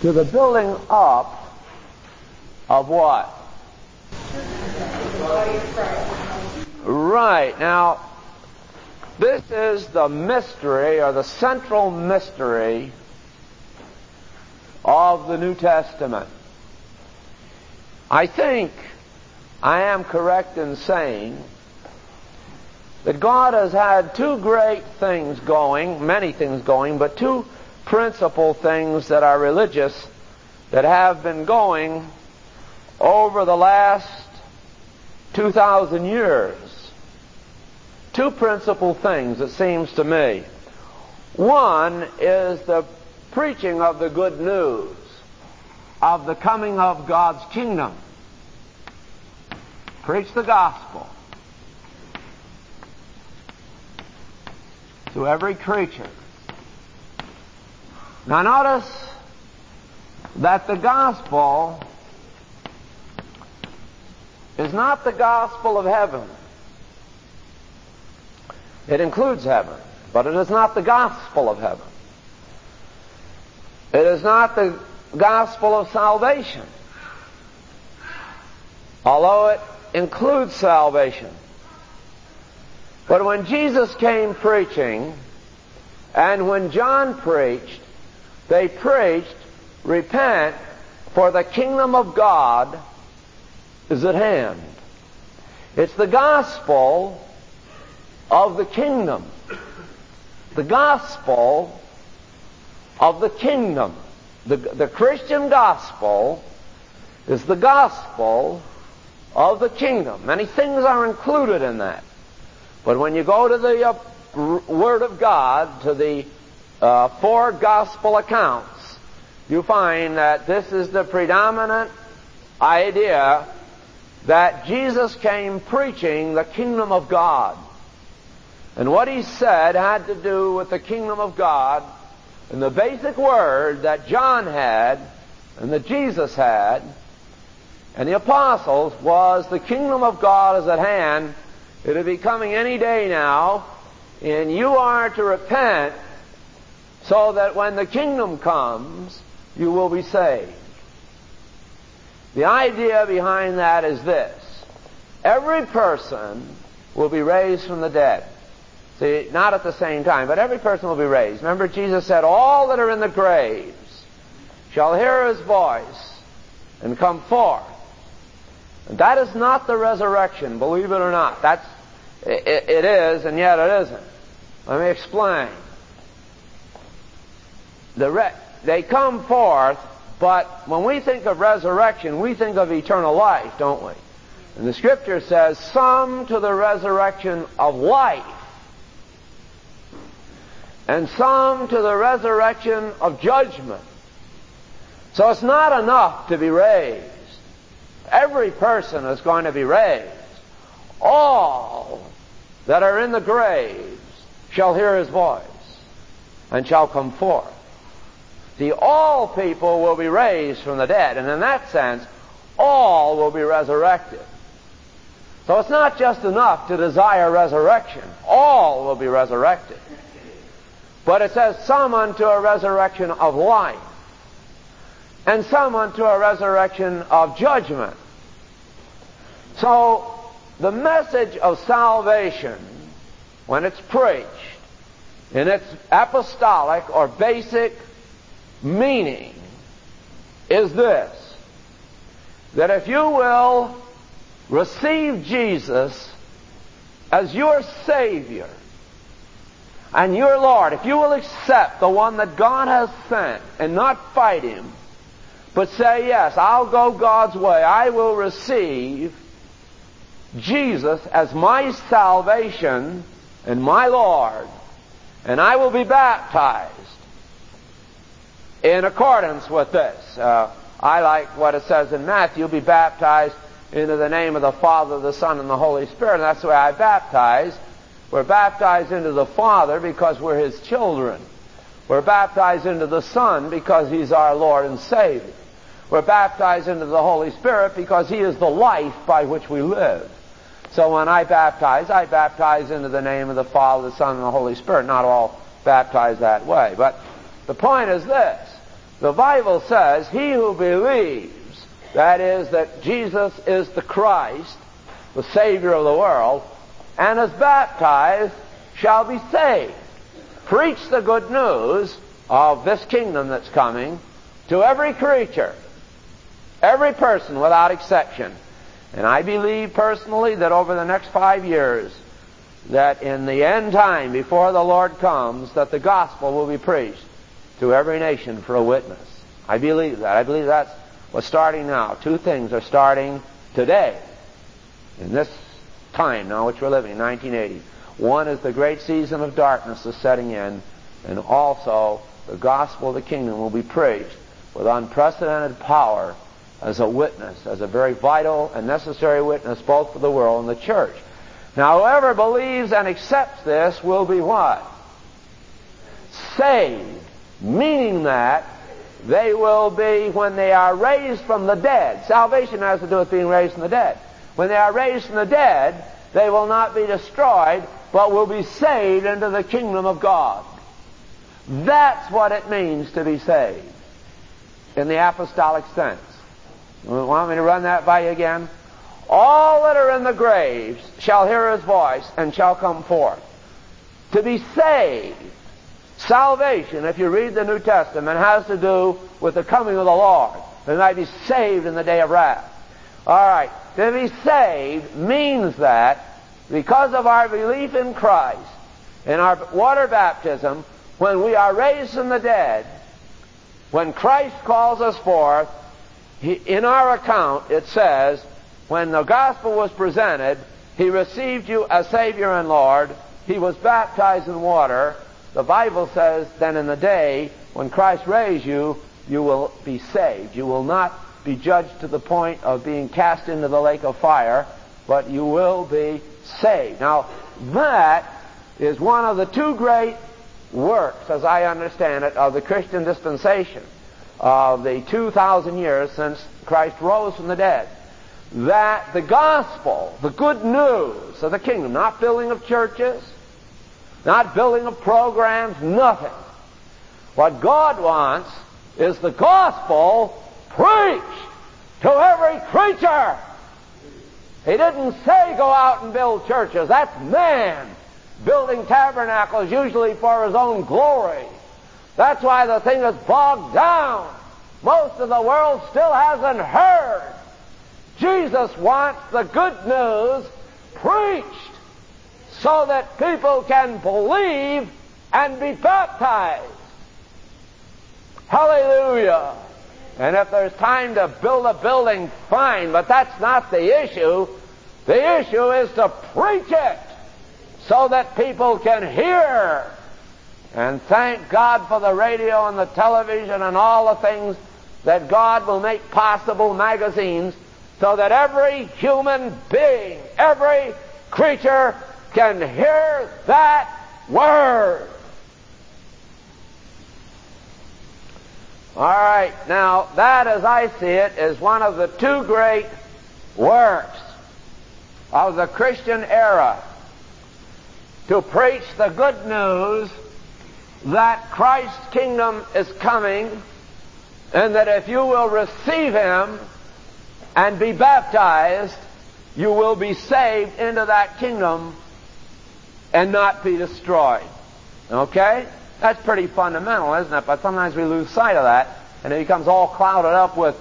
to the building up of what? Right. Now, this is the mystery, or the central mystery of the New Testament. I think I am correct in saying that God has had two great things going, many things going, but two principal things that are religious that have been going over the last 2,000 years. Two principal things, it seems to me. One is the preaching of the good news of the coming of God's kingdom. Preach the gospel to every creature. Now notice that the gospel is not the gospel of heaven. It includes heaven, but it is not the gospel of heaven. It is not the gospel of salvation, although it includes salvation. But when Jesus came preaching, and when John preached, they preached, repent, for the kingdom of God is at hand. It's the gospel of the kingdom. The gospel of the kingdom. The Christian gospel is the gospel of the kingdom. Many things are included in that. But when you go to the Word of God, to the four gospel accounts, you find that this is the predominant idea, that Jesus came preaching the kingdom of God. And what he said had to do with the kingdom of God. And the basic word that John had, and that Jesus had, and the apostles, was the kingdom of God is at hand. It'll be coming any day now, and you are to repent so that when the kingdom comes, you will be saved. The idea behind that is this: every person will be raised from the dead. See, not at the same time, but every person will be raised. Remember, Jesus said, all that are in the graves shall hear His voice and come forth. And that is not the resurrection, believe it or not. It is, and yet it isn't. Let me explain. They come forth, but when we think of resurrection, we think of eternal life, don't we? And the Scripture says, some to the resurrection of life, and some to the resurrection of judgment. So it's not enough to be raised. Every person is going to be raised. All that are in the graves shall hear His voice and shall come forth. See, all people will be raised from the dead, and in that sense, all will be resurrected. So it's not just enough to desire resurrection. All will be resurrected. But it says, some unto a resurrection of life, and some unto a resurrection of judgment. So, the message of salvation, when it's preached, in its apostolic or basic meaning, is this: that if you will receive Jesus as your Savior and your Lord, if you will accept the one that God has sent and not fight Him, but say, yes, I'll go God's way, I will receive Jesus as my salvation and my Lord, and I will be baptized in accordance with this. I like what it says in Matthew, be baptized into the name of the Father, the Son, and the Holy Spirit. And that's the way I baptize. We're baptized into the Father because we're His children. We're baptized into the Son because He's our Lord and Savior. We're baptized into the Holy Spirit because He is the life by which we live. So when I baptize into the name of the Father, the Son, and the Holy Spirit. Not all baptized that way. But the point is this: The Bible says, he who believes, that is, that Jesus is the Christ, the Savior of the world, and is baptized, shall be saved. Preach the good news of this kingdom that's coming to every creature, every person without exception. And I believe personally that over the next 5 years, that in the end time, before the Lord comes, that the gospel will be preached to every nation for a witness. I believe that. I believe that's what's starting now. Two things are starting today, in this time now which we're living, 1980. One is the great season of darkness is setting in, and also the gospel of the kingdom will be preached with unprecedented power as a witness, as a very vital and necessary witness both for the world and the church. Now, whoever believes and accepts this will be what? Saved. Meaning that they will be, when they are raised from the dead. Salvation has to do with being raised from the dead. When they are raised from the dead, they will not be destroyed, but will be saved into the kingdom of God. That's what it means to be saved in the apostolic sense. You want me to run that by you again? All that are in the graves shall hear his voice and shall come forth. To be saved. Salvation, if you read the New Testament, has to do with the coming of the Lord. They might be saved in the day of wrath. All right. To be saved means that because of our belief in Christ, in our water baptism, when we are raised from the dead, when Christ calls us forth, in our account it says, when the gospel was presented, he received you as Savior and Lord. He was baptized in water. The Bible says, then in the day when Christ raised you, you will be saved. You will not be judged to the point of being cast into the lake of fire, but you will be saved. Now, that is one of the two great works, as I understand it, of the Christian dispensation of the 2,000 years since Christ rose from the dead. That the gospel, the good news of the kingdom, not building of churches, not building of programs, nothing. What God wants is the gospel preached to every creature. He didn't say go out and build churches. That's man building tabernacles, usually for his own glory. That's why the thing is bogged down. Most of the world still hasn't heard. Jesus wants the good news preached so that people can believe and be baptized. Hallelujah. And if there's time to build a building, fine, but that's not the issue. The issue is to preach it so that people can hear. And thank God for the radio and the television and all the things that God will make possible, magazines, so that every human being, every creature can hear that word. All right, now that, as I see it, is one of the two great works of the Christian era. To preach the good news that Christ's kingdom is coming, and that if you will receive him and be baptized, you will be saved into that kingdom and not be destroyed. Okay? That's pretty fundamental, isn't it? But sometimes we lose sight of that, and it becomes all clouded up with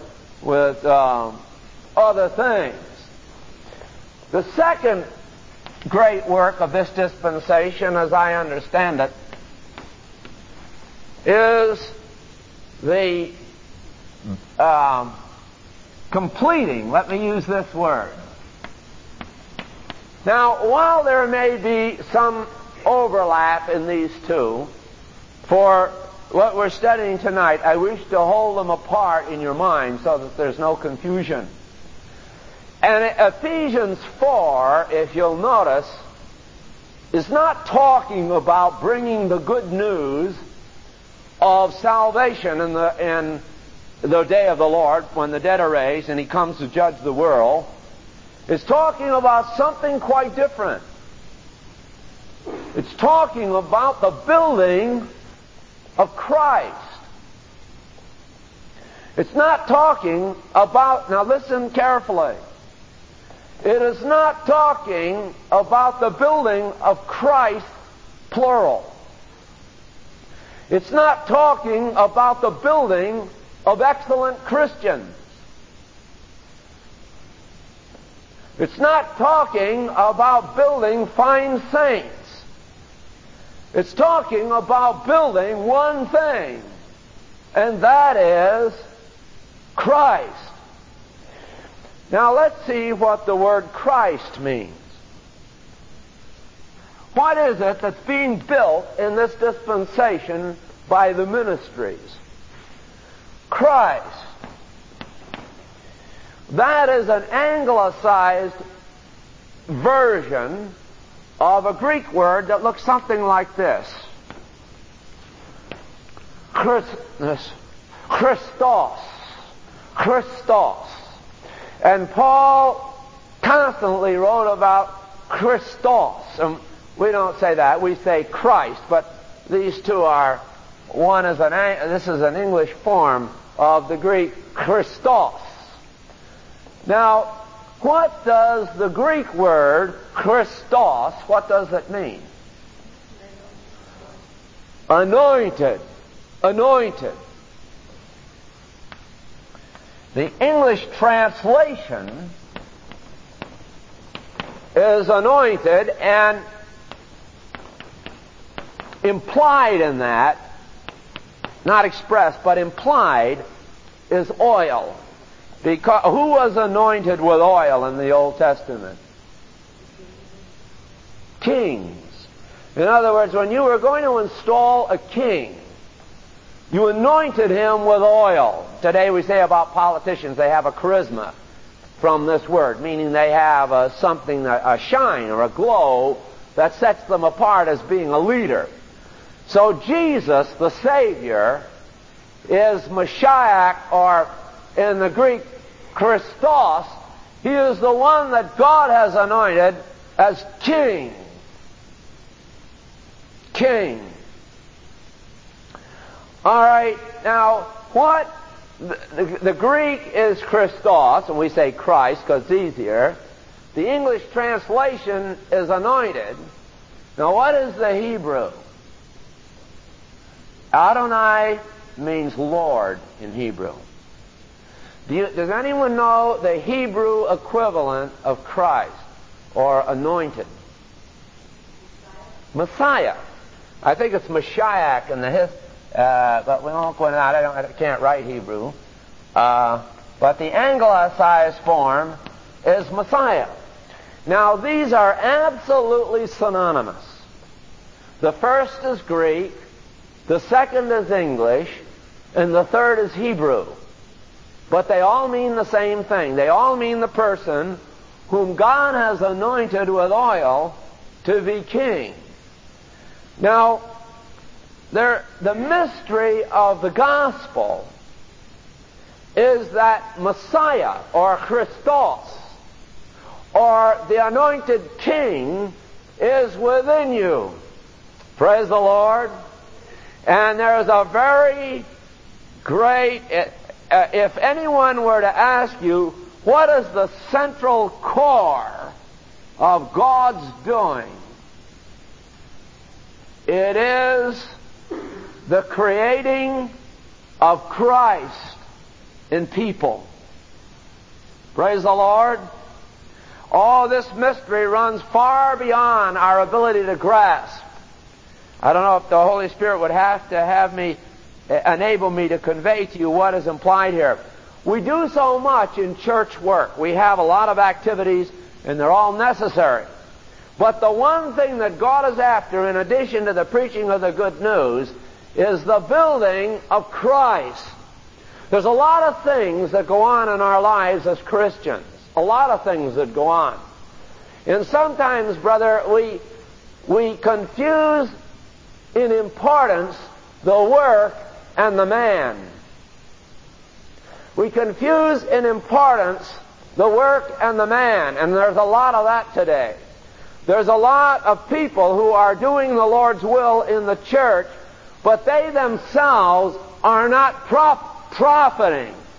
other things. The second great work of this dispensation, as I understand it, is the completing, let me use this word. Now, while there may be some overlap in these two, for what we're studying tonight, I wish to hold them apart in your mind so that there's no confusion. And Ephesians 4, if you'll notice, is not talking about bringing the good news of salvation in the day of the Lord, when the dead are raised and he comes to judge the world. It's talking about something quite different. It's talking about the building of Christ. It's not talking about, now listen carefully, it is not talking about the building of Christ, plural. It's not talking about the building of excellent Christians. It's not talking about building fine saints. It's talking about building one thing, and that is Christ. Now let's see what the word Christ means. What is it that's being built in this dispensation by the ministries? Christ. That is an anglicized version of a Greek word that looks something like this. Christos. Christos. And Paul constantly wrote about Christos. And we don't say that. We say Christ. But these two are, one is this is an English form of the Greek Christos. Now, what does the Greek word Christos, what does it mean? Anointed. Anointed. The English translation is anointed, and implied in that, not expressed, but implied, is oil. Because who was anointed with oil in the Old Testament? Kings. In other words, when you were going to install a king, you anointed him with oil. Today we say about politicians, they have a charisma from this word, meaning they have a shine or a glow that sets them apart as being a leader. So Jesus, the Savior, is Mashiach, or in the Greek, Christos. He is the one that God has anointed as king. King. All right, now, what? The Greek is Christos, and we say Christ because it's easier. The English translation is anointed. Now, what is the Hebrew? Adonai means Lord in Hebrew. Does anyone know the Hebrew equivalent of Christ or anointed? Messiah. I think it's Mashiach in the but we won't go into that. I can't write Hebrew. But the anglicized form is Messiah. Now, these are absolutely synonymous. The first is Greek, the second is English, and the third is Hebrew. But they all mean the same thing. They all mean the person whom God has anointed with oil to be king. Now, the mystery of the gospel is that Messiah, or Christos, or the anointed king, is within you. Praise the Lord. And there is a very great, if anyone were to ask you, what is the central core of God's doing? It is the creating of Christ in people. Praise the Lord. Oh, this mystery runs far beyond our ability to grasp. I don't know if the Holy Spirit would have to enable me to convey to you what is implied here. We do so much in church work. We have a lot of activities, and they're all necessary. But the one thing that God is after, in addition to the preaching of the good news, is the building of Christ. There's a lot of things that go on in our lives as Christians. A lot of things that go on. And sometimes, brother, we confuse in importance the work and the man. We confuse in importance the work and the man, and there's a lot of that today. There's a lot of people who are doing the Lord's will in the church, but they themselves are not profiting.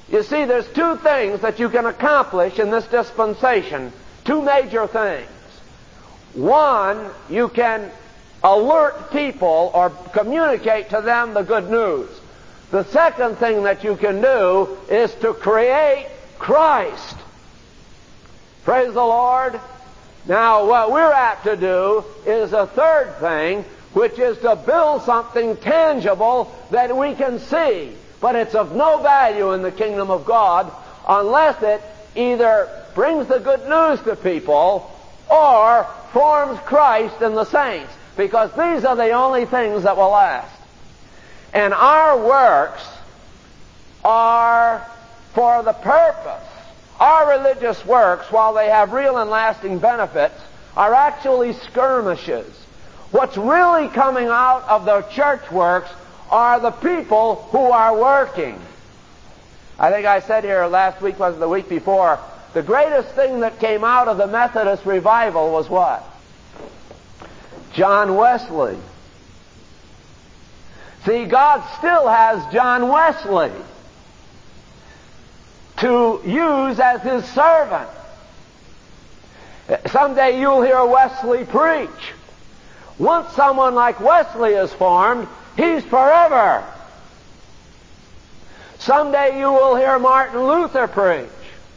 You see, there's two things that you can accomplish in this dispensation. Two major things. One, you can alert people or communicate to them the good news. The second thing that you can do is to create Christ. Praise the Lord. Now, what we're apt to do is a third thing, which is to build something tangible that we can see. But it's of no value in the kingdom of God unless it either brings the good news to people or forms Christ in the saints. Because these are the only things that will last. And our works are for the purpose. Our religious works, while they have real and lasting benefits, are actually skirmishes. What's really coming out of the church works are the people who are working. I think I said here last week, was the week before, the greatest thing that came out of the Methodist revival was what? John Wesley. See, God still has John Wesley to use as His servant. Someday you'll hear Wesley preach. Once someone like Wesley is formed, he's forever. Someday you will hear Martin Luther preach.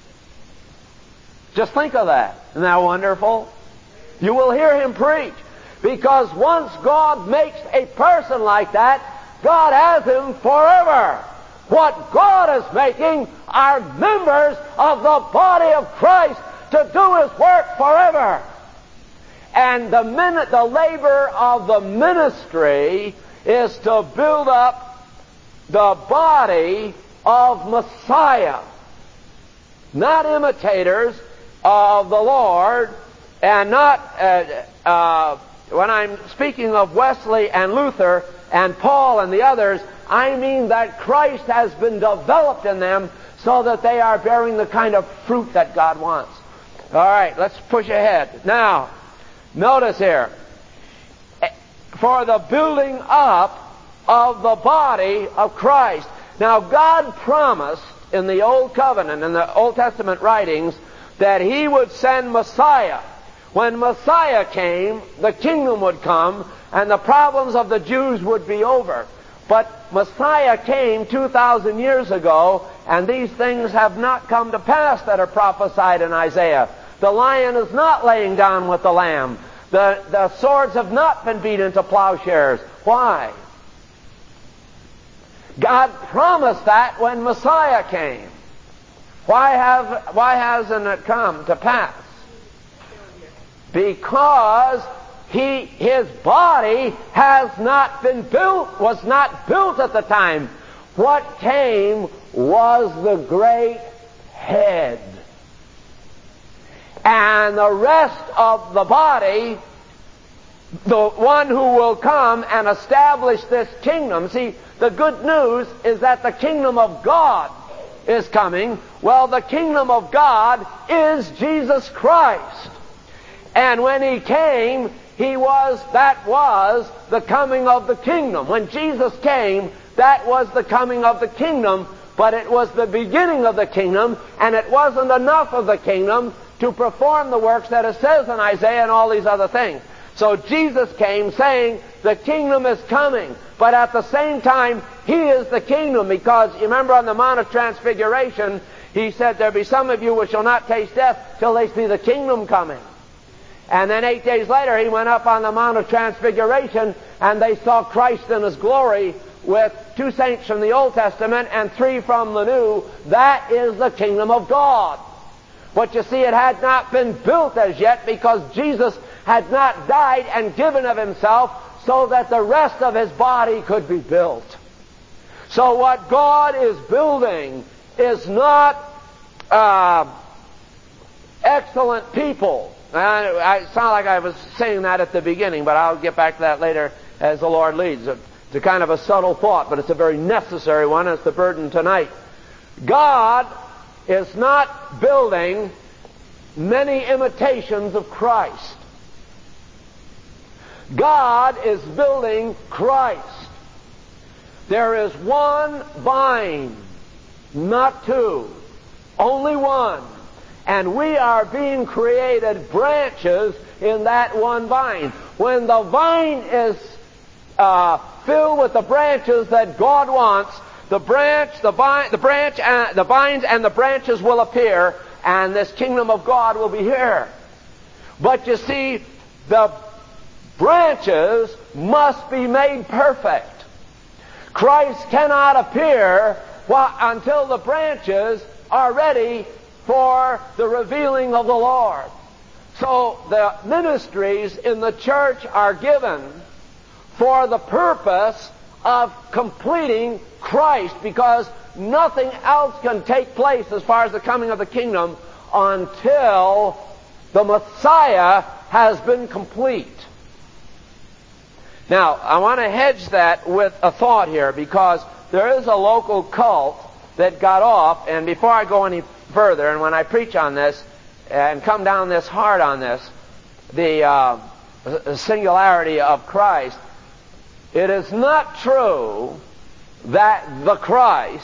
Just think of that. Isn't that wonderful? You will hear him preach. Because once God makes a person like that, God has him forever. What God is making are members of the body of Christ to do His work forever. And the labor of the ministry is to build up the body of Messiah. Not imitators of the Lord, and not, when I'm speaking of Wesley and Luther and Paul and the others, I mean that Christ has been developed in them so that they are bearing the kind of fruit that God wants. All right, let's push ahead. Now, notice here, for the building up of the body of Christ. Now, God promised in the Old Covenant, in the Old Testament writings, that He would send Messiah. When Messiah came, the kingdom would come, and the problems of the Jews would be over. But Messiah came 2,000 years ago, and these things have not come to pass that are prophesied in Isaiah. The lion is not laying down with the lamb. The swords have not been beat into plowshares. Why? God promised that when Messiah came. Why hasn't it come to pass? Because His body has not been built, was not built at the time. What came was the great head. And the rest of the body, the one who will come and establish this kingdom. See, the good news is that the kingdom of God is coming. Well, the kingdom of God is Jesus Christ. And when He came, that was the coming of the kingdom. When Jesus came, that was the coming of the kingdom, but it was the beginning of the kingdom, and it wasn't enough of the kingdom to perform the works that it says in Isaiah and all these other things. So Jesus came saying, the kingdom is coming, but at the same time, He is the kingdom, because you remember on the Mount of Transfiguration, He said, there be some of you which shall not taste death till they see the kingdom coming. And then 8 days later, He went up on the Mount of Transfiguration, and they saw Christ in His glory with 2 saints from the Old Testament and 3 from the New. That is the kingdom of God. But you see, it had not been built as yet, because Jesus had not died and given of Himself so that the rest of His body could be built. So what God is building is not excellent people. I sound like I was saying that at the beginning, but I'll get back to that later as the Lord leads. It's a kind of a subtle thought, but it's a very necessary one. It's the burden tonight. God is not building many imitations of Christ. God is building Christ. There is one vine, not two, only one. And we are being created branches in that one vine. When the vine is filled with the branches that God wants, the vines and the branches will appear, and this kingdom of God will be here. But you see, the branches must be made perfect. Christ cannot appear until the branches are ready for the revealing of the Lord. So the ministries in the church are given for the purpose of completing Christ, because nothing else can take place as far as the coming of the kingdom until the Messiah has been complete. Now, I want to hedge that with a thought here, because there is a local cult that got off, and before I go any further, and when I preach on this and come down this hard on this, the singularity of Christ, it is not true that the Christ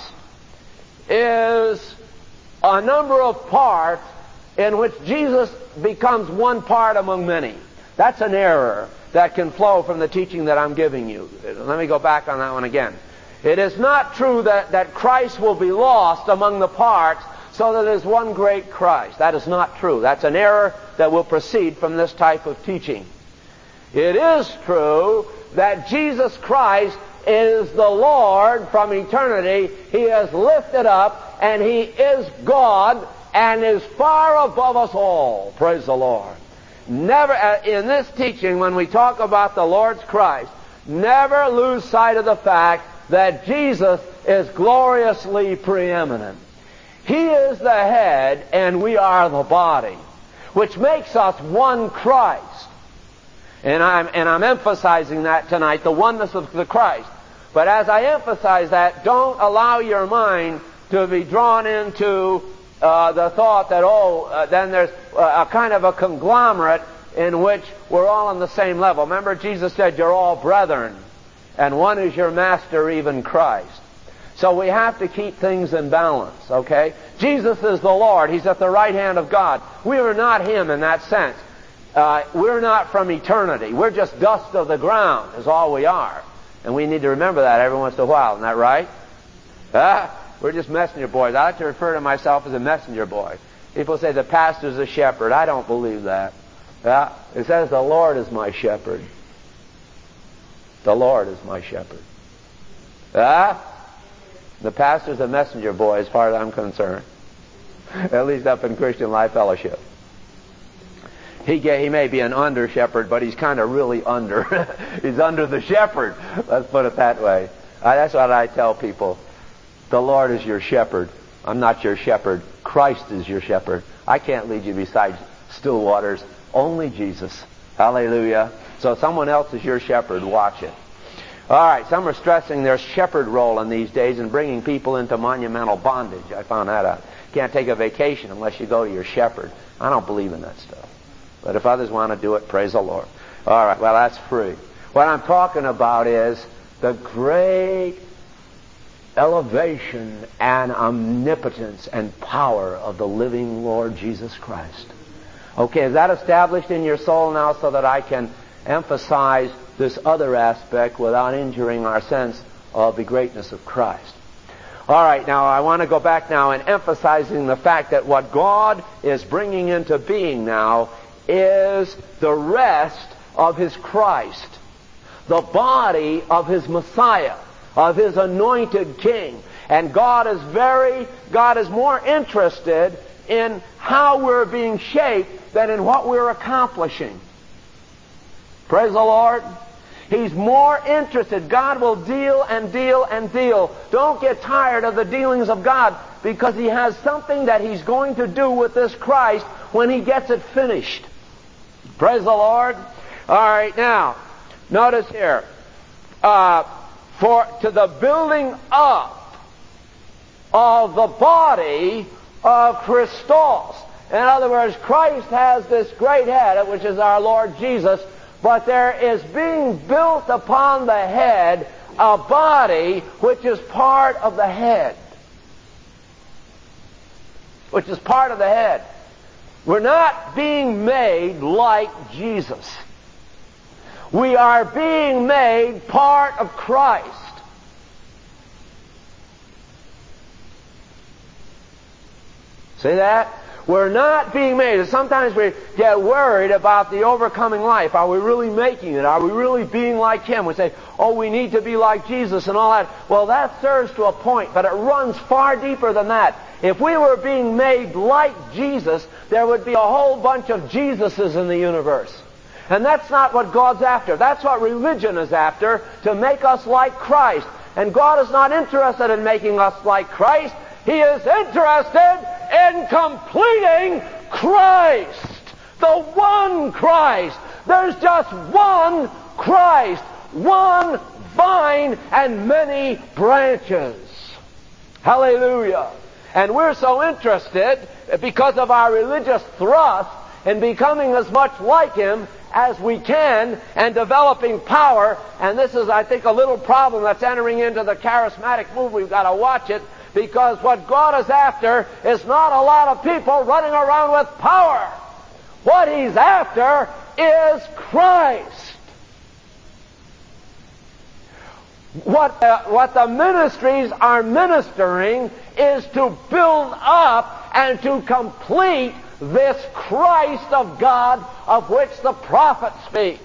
is a number of parts in which Jesus becomes one part among many. That's an error that can flow from the teaching that I'm giving you. Let me go back on that one again. It is not true that Christ will be lost among the parts so that there's one great Christ. That is not true. That's an error that will proceed from this type of teaching. It is true that Jesus Christ is the Lord from eternity. He is lifted up, and He is God, and is far above us all. Praise the Lord. Never, in this teaching, when we talk about the Lord's Christ, never lose sight of the fact that Jesus is gloriously preeminent. He is the head, and we are the body, which makes us one Christ. And I'm emphasizing that tonight, the oneness of the Christ. But as I emphasize that, don't allow your mind to be drawn into the thought that, then there's a kind of a conglomerate in which we're all on the same level. Remember, Jesus said, you're all brethren, and one is your master, even Christ. So we have to keep things in balance, okay? Jesus is the Lord. He's at the right hand of God. We are not Him in that sense. We're not from eternity. We're just dust of the ground is all we are. And we need to remember that every once in a while. Isn't that right? We're just messenger boys. I like to refer to myself as a messenger boy. People say the pastor's a shepherd. I don't believe that. It says the Lord is my shepherd. The Lord is my shepherd. The pastor's a messenger boy as far as I'm concerned. At least up in Christian Life Fellowship. He may be an under shepherd, but he's kind of really under. He's under the shepherd. Let's put it that way. That's what I tell people. The Lord is your shepherd. I'm not your shepherd. Christ is your shepherd. I can't lead you beside still waters. Only Jesus. Hallelujah. So someone else is your shepherd. Watch it. All right. Some are stressing their shepherd role in these days and bringing people into monumental bondage. I found that out. You can't take a vacation unless you go to your shepherd. I don't believe in that stuff. But if others want to do it, praise the Lord. All right, well, that's free. What I'm talking about is the great elevation and omnipotence and power of the living Lord Jesus Christ. Okay, is that established in your soul now so that I can emphasize this other aspect without injuring our sense of the greatness of Christ? All right, now I want to go back now and emphasizing the fact that what God is bringing into being now is the rest of His Christ, the body of His Messiah, of His anointed King. And God is more interested in how we're being shaped than in what we're accomplishing. Praise the Lord. He's more interested. God will deal and deal and deal. Don't get tired of the dealings of God, because He has something that He's going to do with this Christ when He gets it finished. Praise the Lord. All right, now, notice here. To the building up of the body of Christos. In other words, Christ has this great head, which is our Lord Jesus, but there is being built upon the head a body which is part of the head. which is part of the head. We're not being made like Jesus. We are being made part of Christ. See that? We're not being made. Sometimes we get worried about the overcoming life. Are we really making it? Are we really being like Him? We say, oh, we need to be like Jesus and all that. Well, that serves to a point, but it runs far deeper than that. If we were being made like Jesus, there would be a whole bunch of Jesuses in the universe. And that's not what God's after. That's what religion is after, to make us like Christ. And God is not interested in making us like Christ. He is interested in completing Christ. The one Christ. There's just one Christ. One vine and many branches. Hallelujah. And we're so interested, because of our religious thrust, in becoming as much like Him as we can and developing power. And this is, I think, a little problem that's entering into the charismatic movement. We've got to watch it, because what God is after is not a lot of people running around with power. What He's after is Christ. What the ministries are ministering is to build up and to complete this Christ of God of which the prophets speak.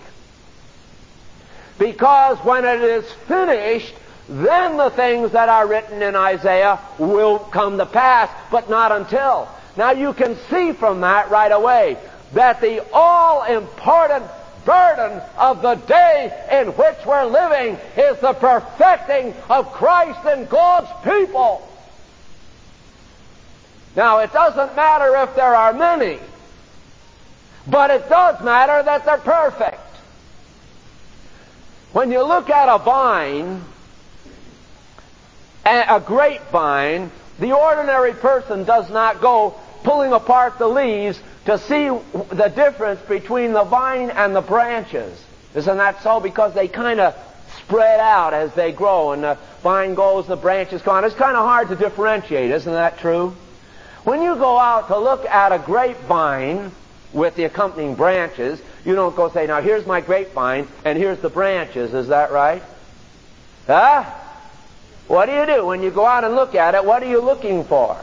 Because when it is finished, then the things that are written in Isaiah will come to pass, but not until. Now you can see from that right away that the all-important burden of the day in which we're living is the perfecting of Christ in God's people. Now, it doesn't matter if there are many, but it does matter that they're perfect. When you look at a vine, a grapevine, the ordinary person does not go pulling apart the leaves to see the difference between the vine and the branches. Isn't that so? Because they kind of spread out as they grow, and the vine goes, the branches go on. It's kind of hard to differentiate, isn't that true? When you go out to look at a grapevine with the accompanying branches, you don't go say, now here's my grapevine and here's the branches. Is that right? Huh? What do? When you go out and look at it, what are you looking for?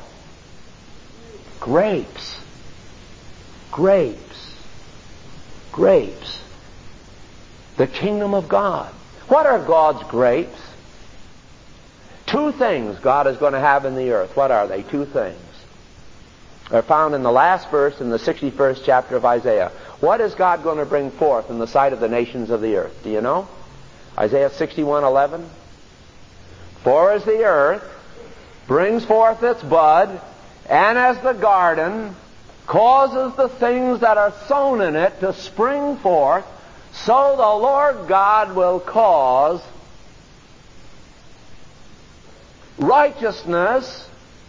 Grapes. Grapes. Grapes. The kingdom of God. What are God's grapes? Two things God is going to have in the earth. What are they? Two things. They're found in the last verse in the 61st chapter of Isaiah. What is God going to bring forth in the sight of the nations of the earth? Do you know? Isaiah 61:11. For as the earth brings forth its bud, and as the garden causes the things that are sown in it to spring forth, so the Lord God will cause righteousness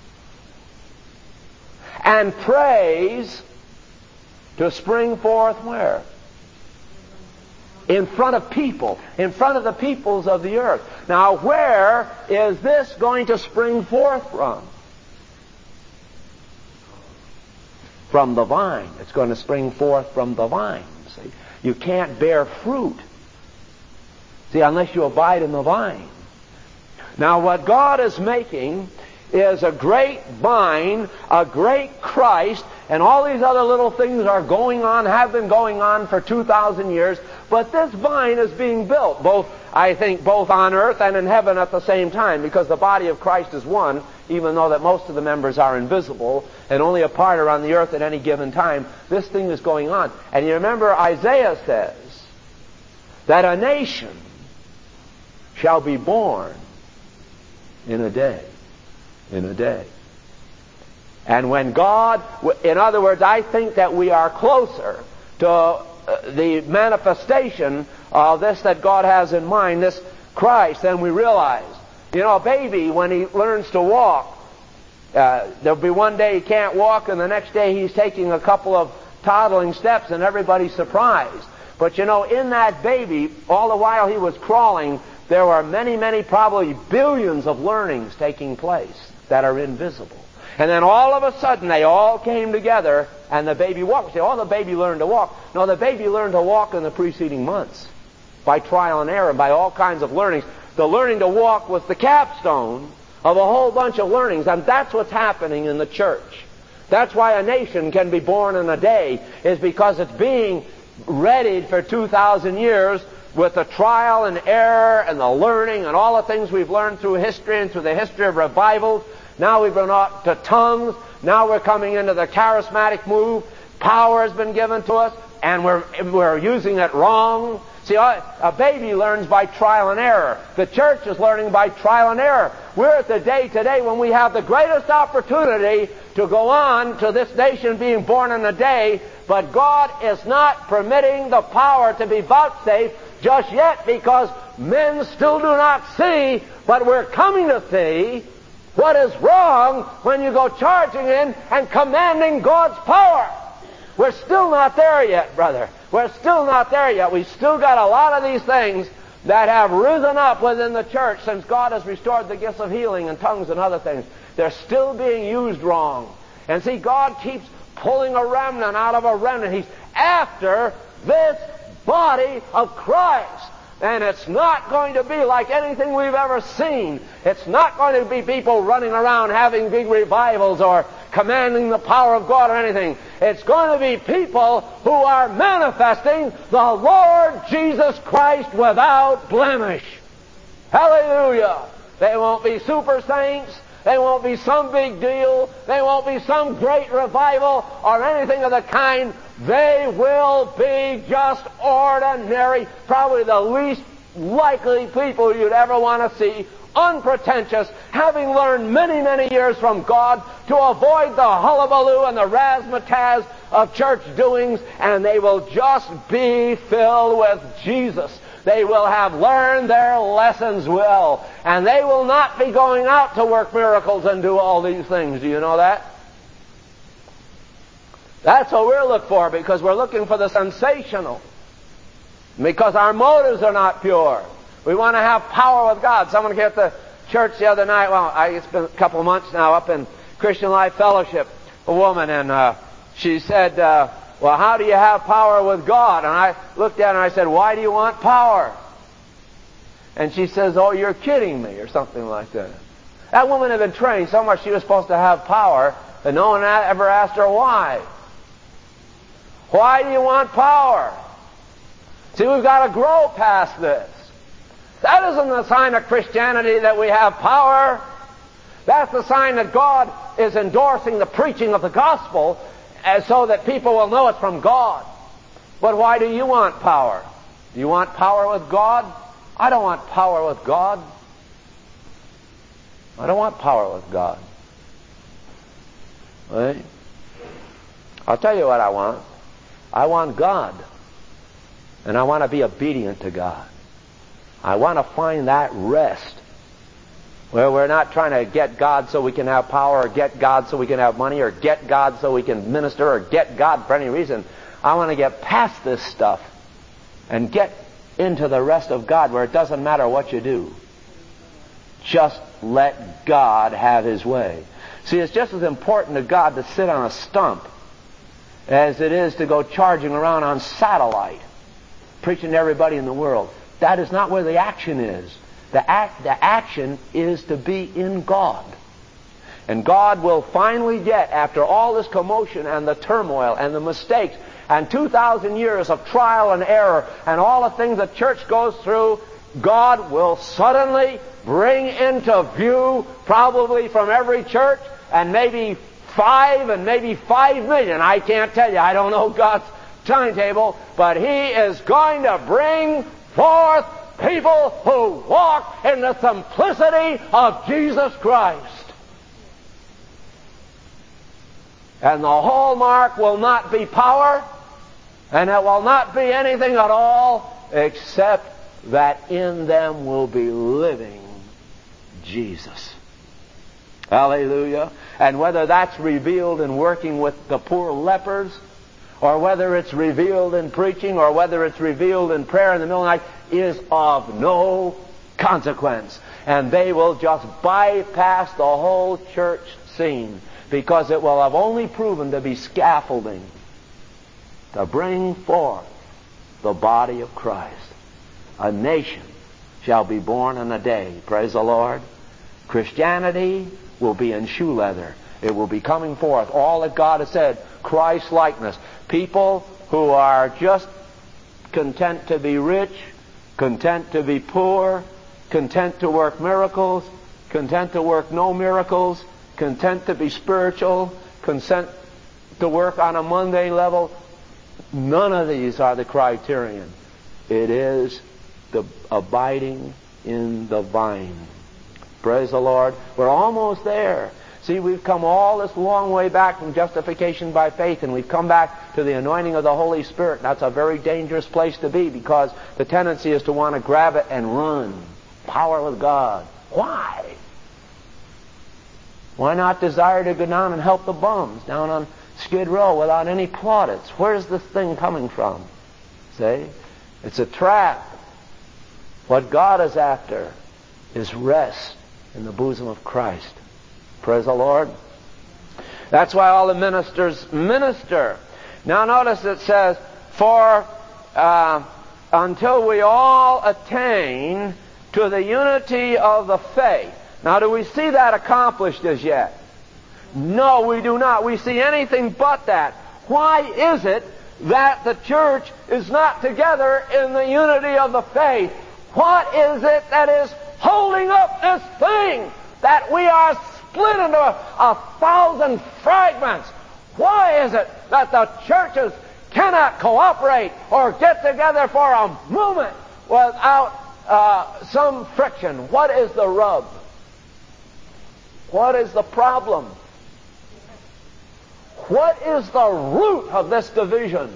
and praise to spring forth where? In front of people. In front of the peoples of the earth. Now, where is this going to spring forth from? From the vine. It's going to spring forth from the vine. See? You can't bear fruit, see, unless you abide in the vine. Now, what God is making is a great vine, a great Christ, and all these other little things are going on, have been going on for 2,000 years, but this vine is being built, I think both on earth and in heaven at the same time, because the body of Christ is one, even though that most of the members are invisible, and only a part are on the earth at any given time. This thing is going on. And you remember Isaiah says that a nation shall be born in a day. In a day. And when God, in other words, I think that we are closer to the manifestation of this that God has in mind, this Christ, than we realize. You know, a baby, when he learns to walk, there'll be one day he can't walk, and the next day he's taking a couple of toddling steps, and everybody's surprised. But you know, in that baby, all the while he was crawling, there were many, many, probably billions of learnings taking place that are invisible. And then all of a sudden they all came together and the baby walked. You say, oh, the baby learned to walk. No, the baby learned to walk in the preceding months by trial and error, by all kinds of learnings. The learning to walk was the capstone of a whole bunch of learnings, and that's what's happening in the church. That's why a nation can be born in a day, is because it's being readied for 2,000 years with the trial and error and the learning and all the things we've learned through history and through the history of revivals. Now we've been up to tongues. Now we're coming into the charismatic move. Power has been given to us, and we're using it wrong. See, a baby learns by trial and error. The church is learning by trial and error. We're at the day today when we have the greatest opportunity to go on to this nation being born in a day, but God is not permitting the power to be vouchsafed just yet because men still do not see, but we're coming to see what is wrong when you go charging in and commanding God's power. We're still not there yet, brother. We're still not there yet. We've still got a lot of these things that have risen up within the church since God has restored the gifts of healing and tongues and other things. They're still being used wrong. And see, God keeps pulling a remnant out of a remnant. He's after this body of Christ. And it's not going to be like anything we've ever seen. It's not going to be people running around having big revivals or commanding the power of God or anything. It's going to be people who are manifesting the Lord Jesus Christ without blemish. Hallelujah! They won't be super saints. They won't be some big deal. They won't be some great revival or anything of the kind. They will be just ordinary, probably the least likely people you'd ever want to see, unpretentious, having learned many, many years from God to avoid the hullabaloo and the razzmatazz of church doings, and they will just be filled with Jesus. They will have learned their lessons well, and they will not be going out to work miracles and do all these things. Do you know that? That's what we're looking for, because we're looking for the sensational. Because our motives are not pure. We want to have power with God. Someone came at the church the other night, it's been a couple of months now, up in Christian Life Fellowship, a woman, and she said, well, how do you have power with God? And I looked at her and I said, why do you want power? And she says, oh, you're kidding me, or something like that. That woman had been trained so much she was supposed to have power that no one ever asked her why. Why do you want power? See, we've got to grow past this. That isn't the sign of Christianity that we have power. That's the sign that God is endorsing the preaching of the gospel so that people will know it's from God. But why do you want power? Do you want power with God? I don't want power with God. I don't want power with God. Right? I'll tell you what I want. I want God. And I want to be obedient to God. I want to find that rest where we're not trying to get God so we can have power, or get God so we can have money, or get God so we can minister, or get God for any reason. I want to get past this stuff and get into the rest of God where it doesn't matter what you do. Just let God have His way. See, it's just as important to God to sit on a stump as it is to go charging around on satellite, preaching to everybody in the world. That is not where the action is. The action is to be in God. And God will finally get, after all this commotion and the turmoil and the mistakes and 2,000 years of trial and error and all the things the church goes through, God will suddenly bring into view, probably from every church, and maybe 5 million. I can't tell you. I don't know God's timetable, but He is going to bring forth people who walk in the simplicity of Jesus Christ. And the hallmark will not be power, and it will not be anything at all except that in them will be living Jesus. Hallelujah. And whether that's revealed in working with the poor lepers, or whether it's revealed in preaching, or whether it's revealed in prayer in the middle of the night, is of no consequence. And they will just bypass the whole church scene. because it will have only proven to be scaffolding to bring forth the body of Christ. A nation shall be born in a day. Praise the Lord. Christianity will be in shoe leather. It will be coming forth. All that God has said, Christ-likeness. People who are just content to be rich, content to be poor, content to work miracles, content to work no miracles, content to be spiritual, content to work on a Monday level. None of these are the criterion. It is the abiding in the vine. Praise the Lord. We're almost there. See, we've come all this long way back from justification by faith, and we've come back to the anointing of the Holy Spirit. That's a very dangerous place to be, because the tendency is to want to grab it and run. Power with God. Why? Why not desire to go down and help the bums down on Skid Row without any plaudits? Where's this thing coming from? See? It's a trap. What God is after is rest in the bosom of Christ. Praise the Lord. That's why all the ministers minister. Now notice it says, for until we all attain to the unity of the faith. Now do we see that accomplished as yet? No, we do not. We see anything but that. Why is it that the church is not together in the unity of the faith? What is it that is holding up this thing, that we are split into 1,000 fragments? Why is it that the churches cannot cooperate or get together for a moment without some friction? What is the rub? What is the problem? What is the root of this division?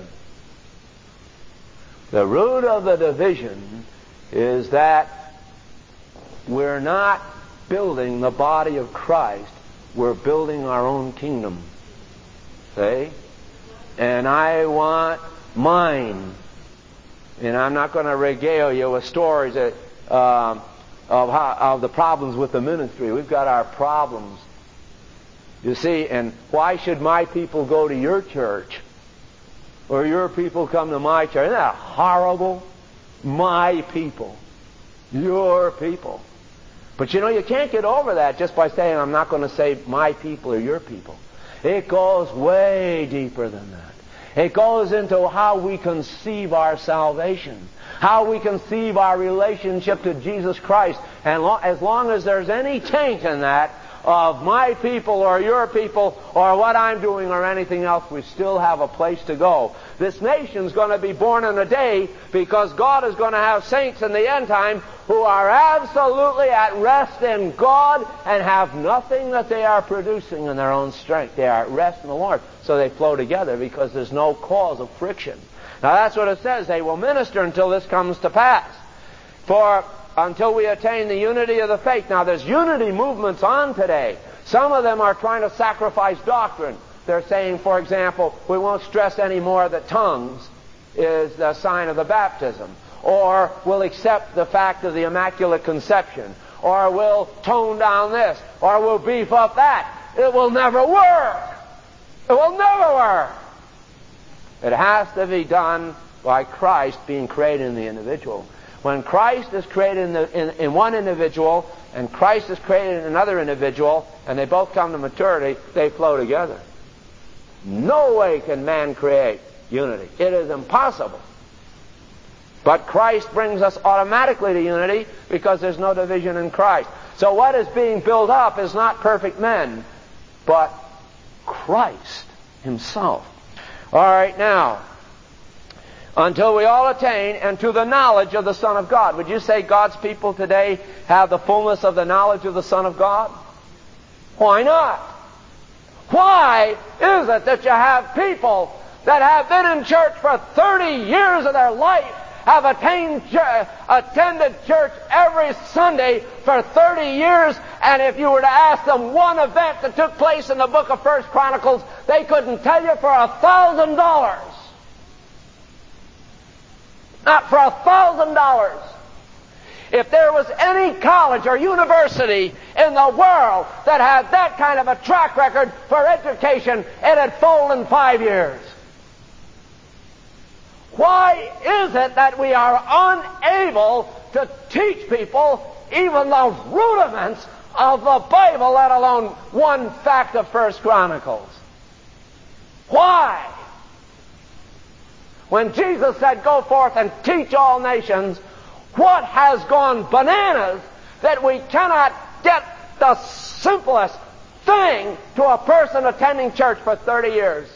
The root of the division is that we're not building the body of Christ. We're building our own kingdom. See? And I want mine. And I'm not going to regale you with stories that, of the problems with the ministry. We've got our problems. You see, and why should my people go to your church? Or your people come to my church? Isn't that horrible? My people. Your people. But you know, you can't get over that just by saying, I'm not going to say my people or your people. It goes way deeper than that. It goes into how we conceive our salvation, how we conceive our relationship to Jesus Christ. And as long as there's any taint in that, of my people or your people or what I'm doing or anything else, we still have a place to go. This nation's going to be born in a day, because God is going to have saints in the end time who are absolutely at rest in God and have nothing that they are producing in their own strength. They are at rest in the Lord. So they flow together because there's no cause of friction. Now that's what it says. They will minister until this comes to pass. For until we attain the unity of the faith. Now there's unity movements on today. Some of them are trying to sacrifice doctrine. They're saying, for example, we won't stress anymore that tongues is the sign of the baptism. Or we'll accept the fact of the Immaculate Conception. Or we'll tone down this. Or we'll beef up that. It will never work. It will never work. It has to be done by Christ being created in the individual. When Christ is created in one individual and Christ is created in another individual, and they both come to maturity, they flow together. No way can man create unity. It is impossible. But Christ brings us automatically to unity because there's no division in Christ. So what is being built up is not perfect men, but Christ Himself. All right, now, until we all attain and to the knowledge of the Son of God. Would you say God's people today have the fullness of the knowledge of the Son of God? Why not? Why is it that you have people that have been in church for 30 years of their life, have attended church every Sunday for 30 years, and if you were to ask them one event that took place in the book of 1 Chronicles, they couldn't tell you for $1,000. Not for $1,000. If there was any college or university in the world that had that kind of a track record for education, it had folded in 5 years. Why is it that we are unable to teach people even the rudiments of the Bible, let alone one fact of 1 Chronicles? Why? When Jesus said, "Go forth and teach all nations," what has gone bananas that we cannot get the simplest thing to a person attending church for 30 years?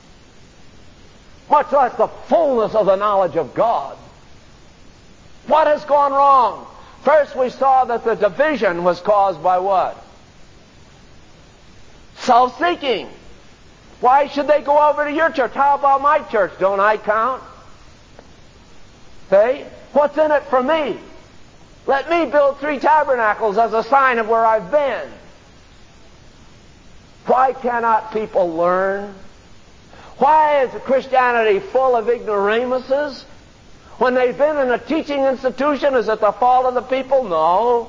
Much less the fullness of the knowledge of God. What has gone wrong? First, we saw that the division was caused by what? Self-seeking. Why should they go over to your church? How about my church? Don't I count? See? What's in it for me? Let me build 3 tabernacles as a sign of where I've been. Why cannot people learn? Why is Christianity full of ignoramuses? When they've been in a teaching institution, is it the fault of the people? No.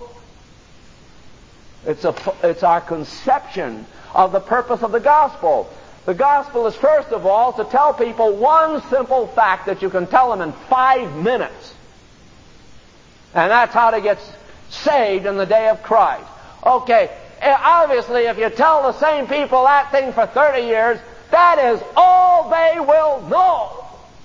It's our conception of the purpose of the gospel. The gospel is, first of all, to tell people one simple fact that you can tell them in 5 minutes. And that's how to get saved in the day of Christ. Okay, obviously if you tell the same people that thing for 30 years, that is all they will know.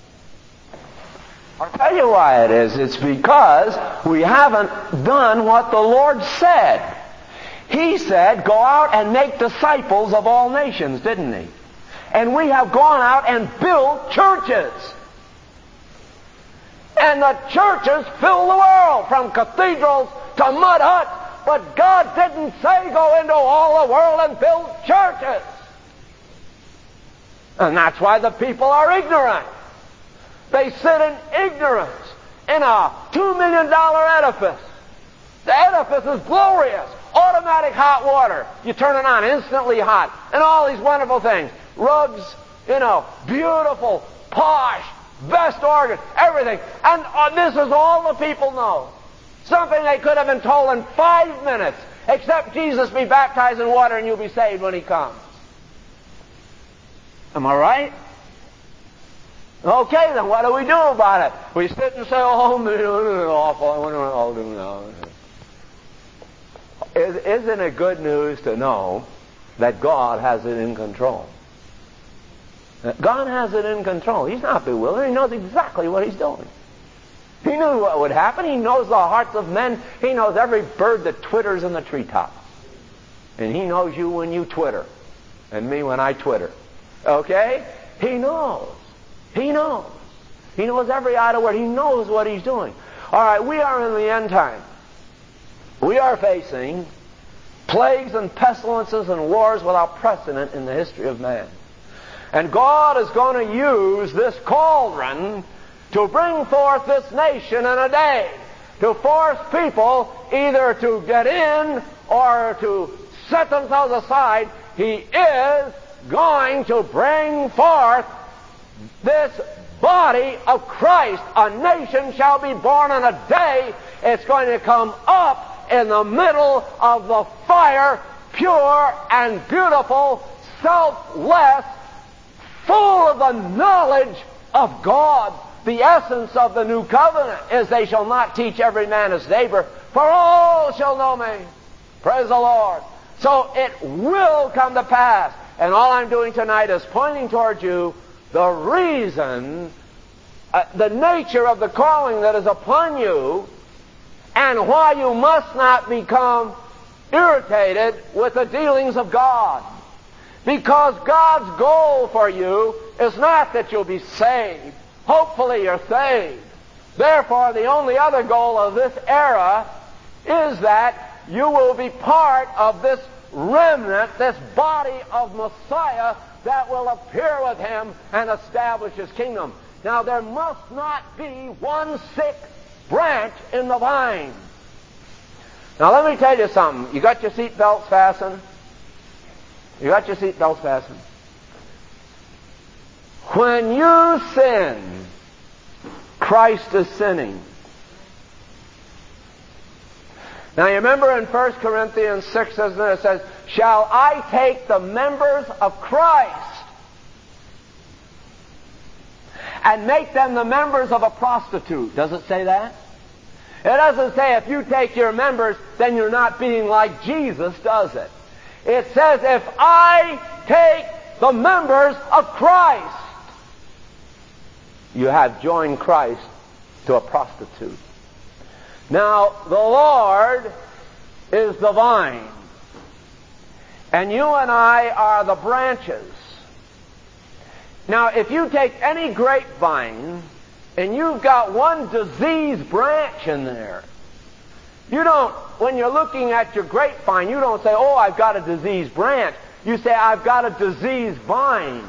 I'll tell you why it is. It's because we haven't done what the Lord said. He said, "Go out and make disciples of all nations," didn't He? And we have gone out and built churches. And the churches fill the world, from cathedrals to mud huts. But God didn't say go into all the world and build churches. And that's why the people are ignorant. They sit in ignorance in a $2 million edifice. The edifice is glorious. Automatic hot water. You turn it on, instantly hot. And all these wonderful things. Rugs, beautiful, posh, best organ, everything. And this is all the people know. Something they could have been told in 5 minutes. Except Jesus be baptized in water and you'll be saved when He comes. Am I right? Okay, then what do we do about it? We sit and say, "Oh, man, this is awful. I wonder what I'll do now." Isn't it good news to know that God has it in control? God has it in control. He's not bewildered. He knows exactly what He's doing. He knew what would happen. He knows the hearts of men. He knows every bird that twitters in the treetops. And He knows you when you twitter. And me when I twitter. Okay? He knows. He knows. He knows every idle word. He knows what He's doing. All right, we are in the end time. We are facing plagues and pestilences and wars without precedent in the history of man. And God is going to use this cauldron to bring forth this nation in a day, to force people either to get in or to set themselves aside. He is going to bring forth this body of Christ. A nation shall be born in a day. It's going to come up in the middle of the fire, pure and beautiful, selfless, full of the knowledge of God. The essence of the new covenant is, "They shall not teach every man his neighbor, for all shall know me." Praise the Lord. So it will come to pass. And all I'm doing tonight is pointing toward you the reason, the nature of the calling that is upon you, and why you must not become irritated with the dealings of God. Because God's goal for you is not that you'll be saved. Hopefully you're saved. Therefore, the only other goal of this era is that you will be part of this remnant, this body of Messiah that will appear with Him and establish His kingdom. Now, there must not be one sick branch in the vine. Now, let me tell you something. You got your seat belts fastened? You got your seat belts fastened? When you sin, Christ is sinning. Now you remember in 1 Corinthians 6, isn't it? It says, shall I take the members of Christ and make them the members of a prostitute? Does it say that? It doesn't say if you take your members, then you're not being like Jesus, does it? It says, if I take the members of Christ, you have joined Christ to a prostitute. Now, the Lord is the vine, and you and I are the branches. Now, if you take any grapevine, and you've got one diseased branch in there, you don't, when you're looking at your grapevine, you don't say, oh, I've got a diseased branch. You say, I've got a diseased vine.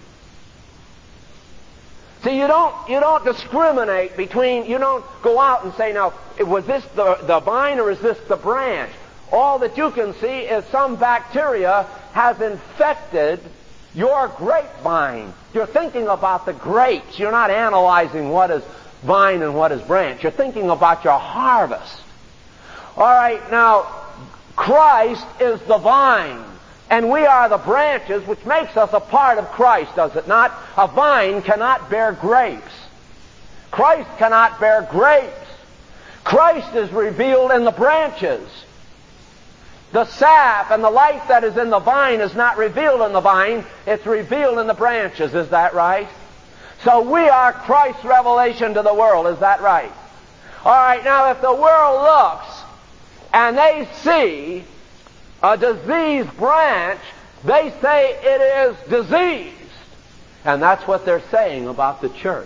See, you don't discriminate between, you don't go out and say, now, was this the vine or is this the branch? All that you can see is some bacteria has infected your grapevine. You're thinking about the grapes. You're not analyzing what is vine and what is branch. You're thinking about your harvest. All right, now, Christ is the vine, and we are the branches, which makes us a part of Christ, does it not? A vine cannot bear grapes. Christ cannot bear grapes. Christ is revealed in the branches. The sap and the life that is in the vine is not revealed in the vine, it's revealed in the branches. Is that right? So we are Christ's revelation to the world. Is that right? All right, now if the world looks and they see a diseased branch, they say it is diseased. And that's what they're saying about the church.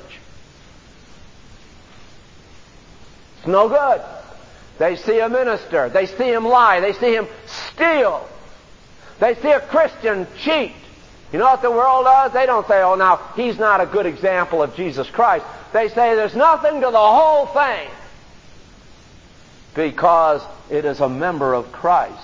It's no good. They see a minister. They see him lie. They see him steal. They see a Christian cheat. You know what the world does? They don't say, oh, now, he's not a good example of Jesus Christ. They say there's nothing to the whole thing because it is a member of Christ.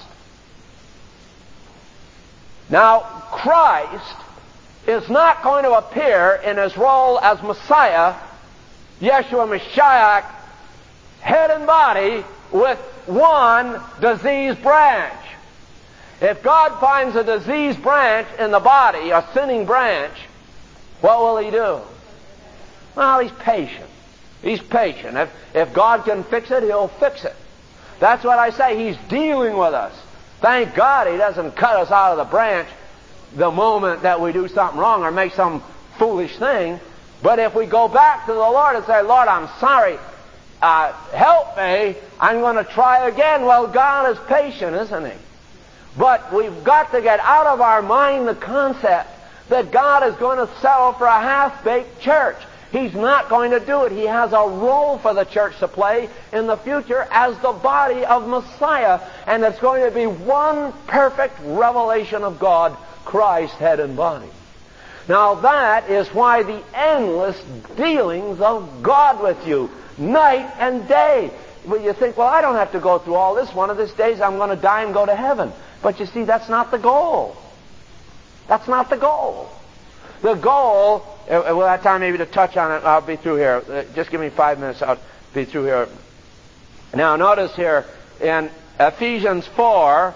Now, Christ is not going to appear in his role as Messiah, Yeshua Mashiach, head and body, with one diseased branch. If God finds a diseased branch in the body, a sinning branch, what will He do? Well, He's patient. He's patient. If God can fix it, He'll fix it. That's what I say. He's dealing with us. Thank God He doesn't cut us out of the branch the moment that we do something wrong or make some foolish thing. But if we go back to the Lord and say, Lord, I'm sorry, help me, I'm going to try again. Well, God is patient, isn't He? But we've got to get out of our mind the concept that God is going to settle for a half-baked church. He's not going to do it. He has a role for the church to play in the future as the body of Messiah. And it's going to be one perfect revelation of God, Christ, head and body. Now that is why the endless dealings of God with you, night and day. Well, you think, well, I don't have to go through all this. One of these days I'm going to die and go to heaven. But you see, that's not the goal. That's not the goal. The goal, we'll have time maybe to touch on it. I'll be through here. Just give me 5 minutes. I'll be through here. Now, notice here in Ephesians 4,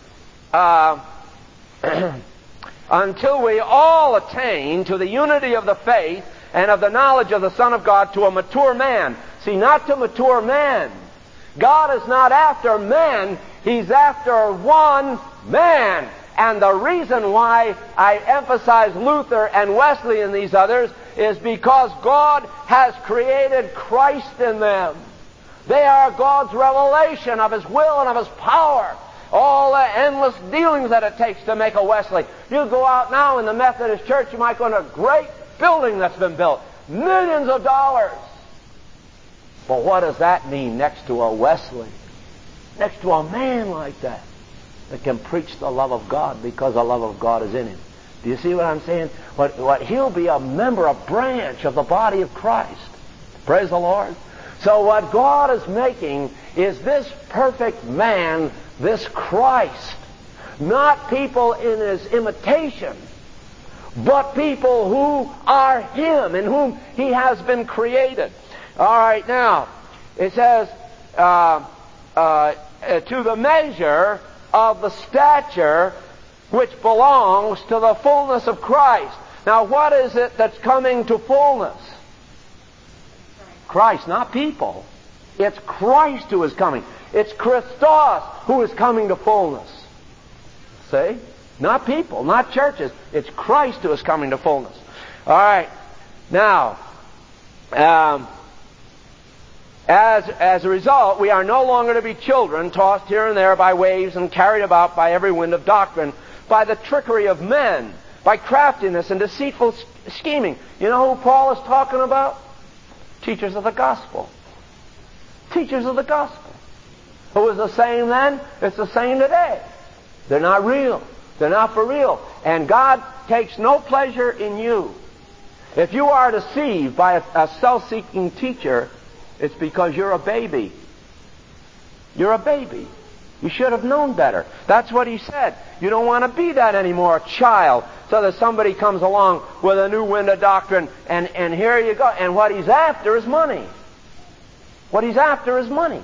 until we all attain to the unity of the faith and of the knowledge of the Son of God, to a mature man. See, not to mature man. God is not after men. He's after one man. And the reason why I emphasize Luther and Wesley and these others is because God has created Christ in them. They are God's revelation of His will and of His power. All the endless dealings that it takes to make a Wesley. You go out now in the Methodist Church, you might go in a great building that's been built. Millions of dollars. But what does that mean next to a Wesley? Next to a man like that can preach the love of God because the love of God is in him. Do you see what I'm saying? He'll be a member, a branch of the body of Christ. Praise the Lord. So what God is making is this perfect man, this Christ. Not people in His imitation, but people who are Him, in whom He has been created. All right, now, it says, to the measure of the stature which belongs to the fullness of Christ. Now, what is it that's coming to fullness? Christ, not people. It's Christ who is coming. It's Christos who is coming to fullness. See? Not people, not churches. It's Christ who is coming to fullness. All right. Now, as a result, we are no longer to be children, tossed here and there by waves and carried about by every wind of doctrine, by the trickery of men, by craftiness and deceitful scheming. You know who Paul is talking about? Teachers of the gospel. Teachers of the gospel. Who was the same then? It's the same today. They're not real. They're not for real. And God takes no pleasure in you. If you are deceived by a self-seeking teacher, it's because you're a baby. You're a baby. You should have known better. That's what he said. You don't want to be that anymore, a child. So that somebody comes along with a new wind of doctrine, and here you go. And what he's after is money. What he's after is money.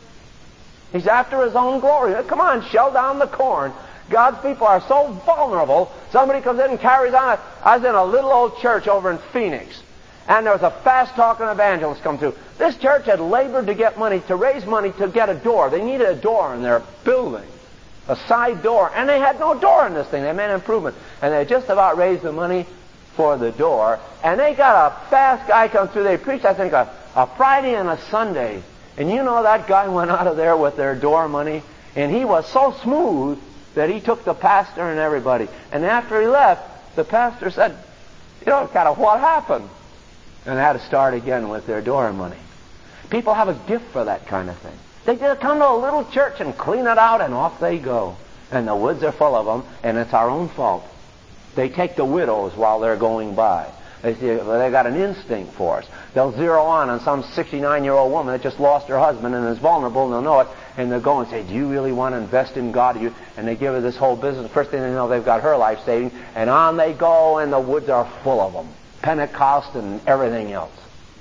He's after his own glory. Come on, shell down the corn. God's people are so vulnerable. Somebody comes in and carries on. I was in a little old church over in Phoenix, and there was a fast-talking evangelist come through. This church had labored to get money, to raise money to get a door. They needed a door in their building, a side door, and they had no door in this thing. They made an improvement, and they just about raised the money for the door, and they got a fast guy come through. They preached, I think, a Friday and a Sunday, and you know that guy went out of there with their door money, and he was so smooth that he took the pastor and everybody. And after he left, the pastor said, you know, kind of what happened? And they had to start again with their door money. People have a gift for that kind of thing. They just come to a little church and clean it out, and off they go. And the woods are full of them, and it's our own fault. They take the widows while they're going by. They got an instinct for us. They'll zero on some 69-year-old woman that just lost her husband and is vulnerable, and they'll know it, and they'll go and say, do you really want to invest in God? And they give her this whole business. The first thing they know, they've got her life saving, and on they go, and the woods are full of them. Pentecost and everything else.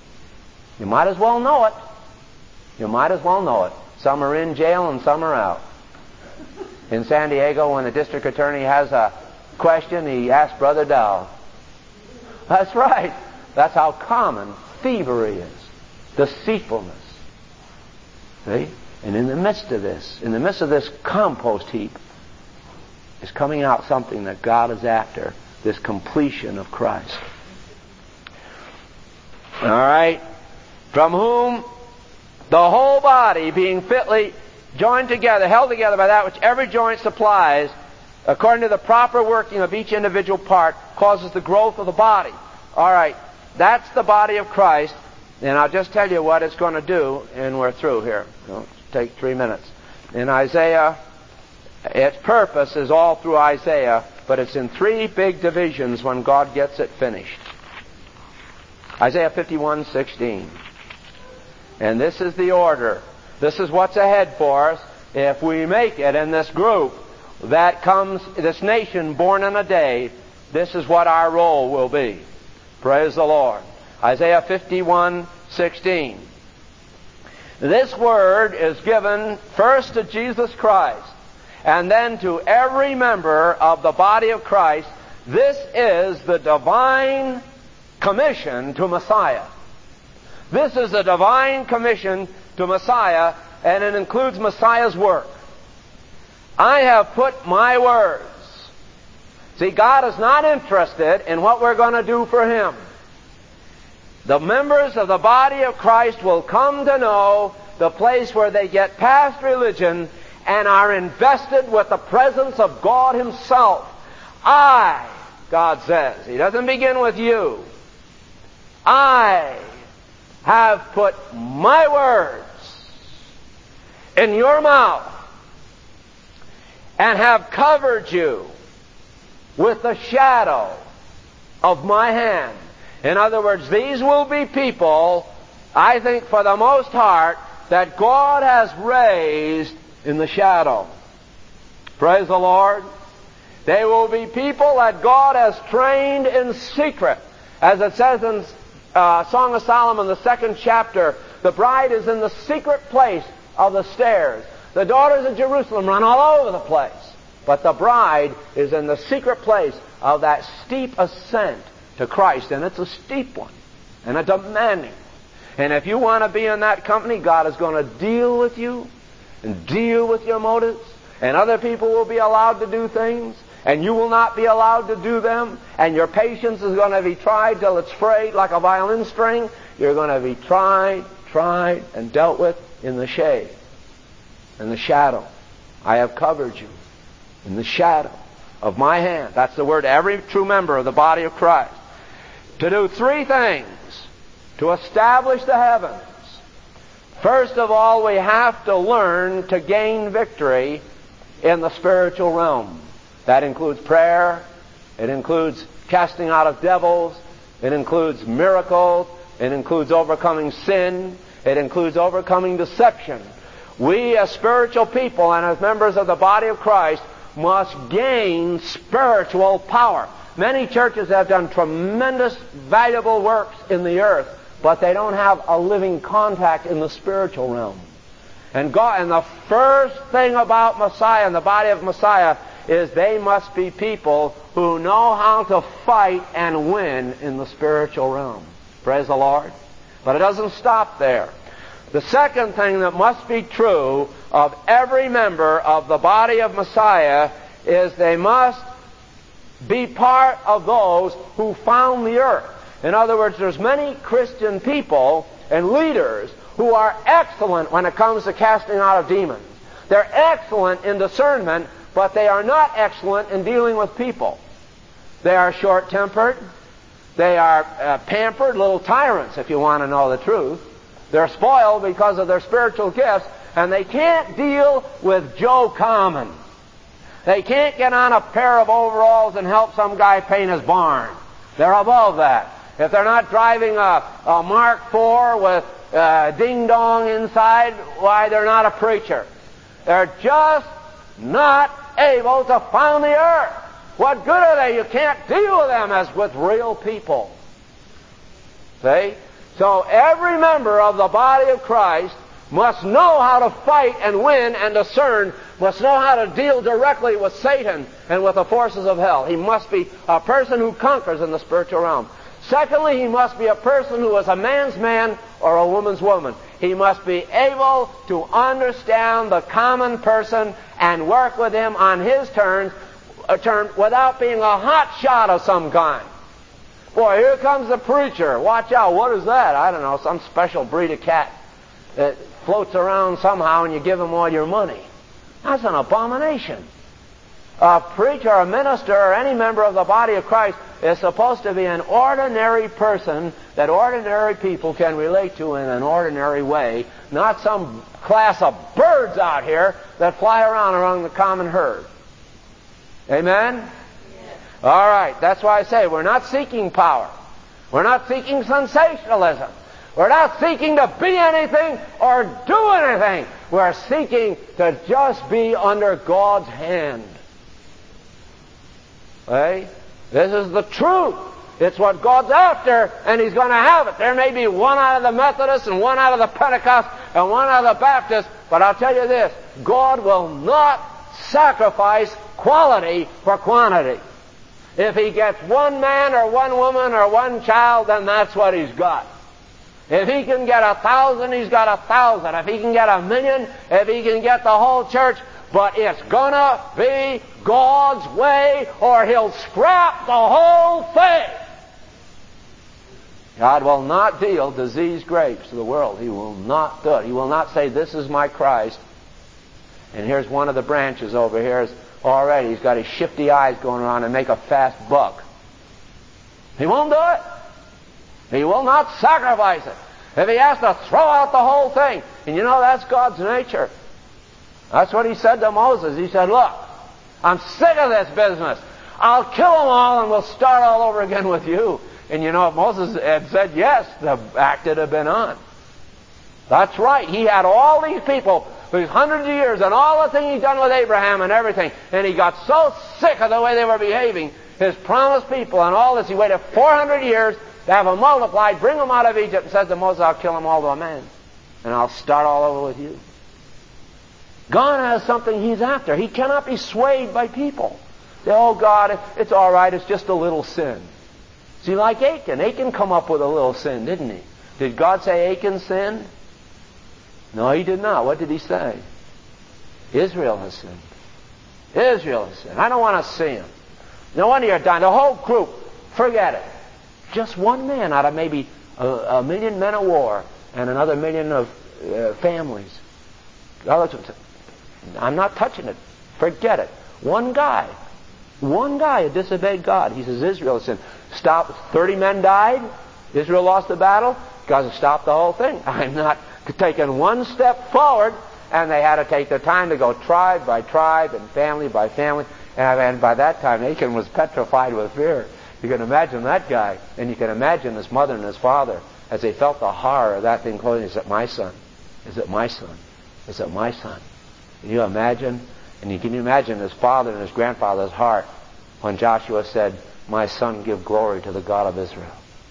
You might as well know it. You might as well know it. Some are in jail and some are out. In San Diego, when the district attorney has a question, he asks Brother Dow. That's right. That's how common thievery is. Deceitfulness. See? And in the midst of this compost heap, is coming out something that God is after, this completion of Christ. All right? From whom the whole body, being fitly joined together, held together by that which every joint supplies, according to the proper working of each individual part, causes the growth of the body. All right, that's the body of Christ, and I'll just tell you what it's going to do, and we're through here. It'll take 3 minutes. In Isaiah, its purpose is all through Isaiah, but it's in 3 big divisions when God gets it finished. Isaiah 51:16. And this is the order. This is what's ahead for us if we make it in this group that comes, this nation born in a day. This is what our role will be. Praise the Lord. Isaiah 51:16. This word is given first to Jesus Christ and then to every member of the body of Christ. This is the divine commission to Messiah. This is a divine commission to Messiah, and it includes Messiah's work. I have put my words. See, God is not interested in what we're going to do for Him. The members of the body of Christ will come to know the place where they get past religion and are invested with the presence of God Himself. God says. He doesn't begin with you. I have put my words in your mouth and have covered you with the shadow of my hand. In other words, these will be people, I think for the most part, that God has raised in the shadow. Praise the Lord. They will be people that God has trained in secret. As it says in Song of Solomon, the 2nd chapter, the bride is in the secret place of the stairs. The daughters of Jerusalem run all over the place. But the bride is in the secret place of that steep ascent to Christ. And it's a steep one. And a demanding one. And if you want to be in that company, God is going to deal with you and deal with your motives. And other people will be allowed to do things, and you will not be allowed to do them. And your patience is going to be tried till it's frayed like a violin string. You're going to be tried, and dealt with in the shade, in the shadow. I have covered you in the shadow of my hand. That's the word to every true member of the body of Christ. To do three things to establish the heavens. First of all, we have to learn to gain victory in the spiritual realm. That includes prayer. It includes casting out of devils. It includes miracles. It includes overcoming sin. It includes overcoming deception. We as spiritual people and as members of the body of Christ must gain spiritual power. Many churches have done tremendous, valuable works in the earth, but they don't have a living contact in the spiritual realm. And the first thing about Messiah and the body of Messiah is they must be people who know how to fight and win in the spiritual realm. Praise the Lord. But it doesn't stop there. The second thing that must be true of every member of the body of Messiah is they must be part of those who found the earth. In other words, there's many Christian people and leaders who are excellent when it comes to casting out of demons. They're excellent in discernment, but they are not excellent in dealing with people. They are short-tempered. They are pampered little tyrants, if you want to know the truth. They're spoiled because of their spiritual gifts, and they can't deal with Joe Common. They can't get on a pair of overalls and help some guy paint his barn. They're above that. If they're not driving a Mark IV with ding-dong inside, why, they're not a preacher. They're just not able to found the earth. What good are they? You can't deal with them as with real people. See? So every member of the body of Christ must know how to fight and win and discern, must know how to deal directly with Satan and with the forces of hell. He must be a person who conquers in the spiritual realm. Secondly, he must be a person who is a man's man or a woman's woman. He must be able to understand the common person and work with him on his terms without being a hot shot of some kind. Boy, here comes the preacher. Watch out. What is that? I don't know, some special breed of cat that floats around somehow and you give him all your money. That's an abomination. A preacher, a minister, or any member of the body of Christ is supposed to be an ordinary person that ordinary people can relate to in an ordinary way, not some class of birds out here that fly around among the common herd. Amen? Yes. All right, that's why I say we're not seeking power. We're not seeking sensationalism. We're not seeking to be anything or do anything. We're seeking to just be under God's hand. Hey? This is the truth. It's what God's after, and He's going to have it. There may be one out of the Methodists and one out of the Pentecost and one out of the Baptist, but I'll tell you this, God will not sacrifice quality for quantity. If He gets one man or one woman or one child, then that's what He's got. If He can get 1,000, He's got 1,000. If He can get 1,000,000, if He can get the whole church, but it's gonna be God's way or He'll scrap the whole thing. God will not deal diseased grapes to the world. He will not do it. He will not say, this is my Christ, and here's one of the branches over here. Already he's got his shifty eyes going around and make a fast buck. He won't do it. He will not sacrifice it. If He has to throw out the whole thing, and you know that's God's nature. That's what He said to Moses. He said, look, I'm sick of this business. I'll kill them all and we'll start all over again with you. And you know, if Moses had said yes, the act would have been on. That's right. He had all these people, these hundreds of years, and all the things He'd done with Abraham and everything. And He got so sick of the way they were behaving, His promised people and all this. He waited 400 years to have them multiplied, bring them out of Egypt, and said to Moses, I'll kill them all to a man. And I'll start all over with you. God has something He's after. He cannot be swayed by people. Say, oh God, it's all right, it's just a little sin. See, like Achan. Achan come up with a little sin, didn't he? Did God say Achan sinned? No, He did not. What did He say? Israel has sinned. Israel has sinned. I don't want to see him. No wonder you're dying. The whole group, forget it. Just one man out of maybe a million men of war and another million of families. I'm not touching it. Forget it. One guy had disobeyed God. He says Israel has sinned. Stop. 30 men died. Israel lost the battle. God says stop the whole thing. I'm not taking one step forward. And they had to take their time to go tribe by tribe and family by family. And by that time, Achan was petrified with fear. You can imagine that guy. And you can imagine his mother and his father as they felt the horror of that thing closing. Is it my son? Is it my son? Is it my son? Can you imagine? And can you imagine his father and his grandfather's heart when Joshua said, my son, give glory to the God of Israel.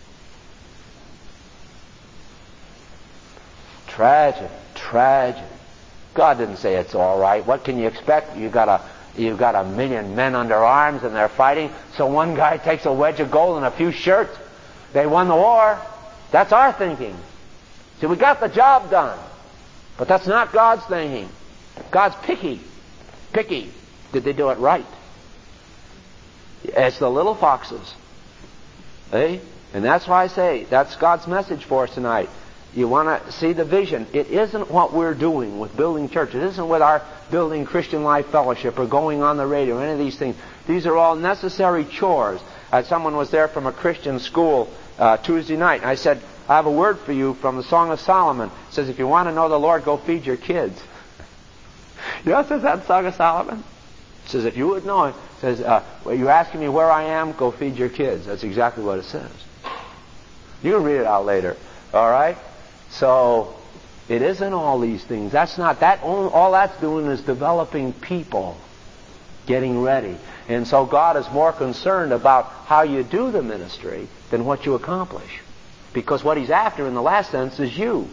Tragedy. God didn't say it's all right. What can you expect? You've got a million men under arms and they're fighting. So one guy takes a wedge of gold and a few shirts. They won the war. That's our thinking. See, we got the job done. But that's not God's thinking. God's picky. Did they do it right? It's the little foxes. Eh? And that's why I say that's God's message for us tonight. You want to see the vision. It isn't what we're doing with building church. It isn't with our building Christian Life Fellowship or going on the radio or any of these things. These are all necessary chores. Someone was there from a Christian school Tuesday night. I said, I have a word for you from the Song of Solomon. It says, if you want to know the Lord, go feed your kids. You know what says that in the Song of Solomon? It says, if you would know it, says, well, you're asking me where I am, go feed your kids. That's exactly what it says. You can read it out later. All right? So, it isn't all these things. That's not that. All that's doing is developing people, getting ready. And so God is more concerned about how you do the ministry than what you accomplish. Because what He's after in the last sense is you.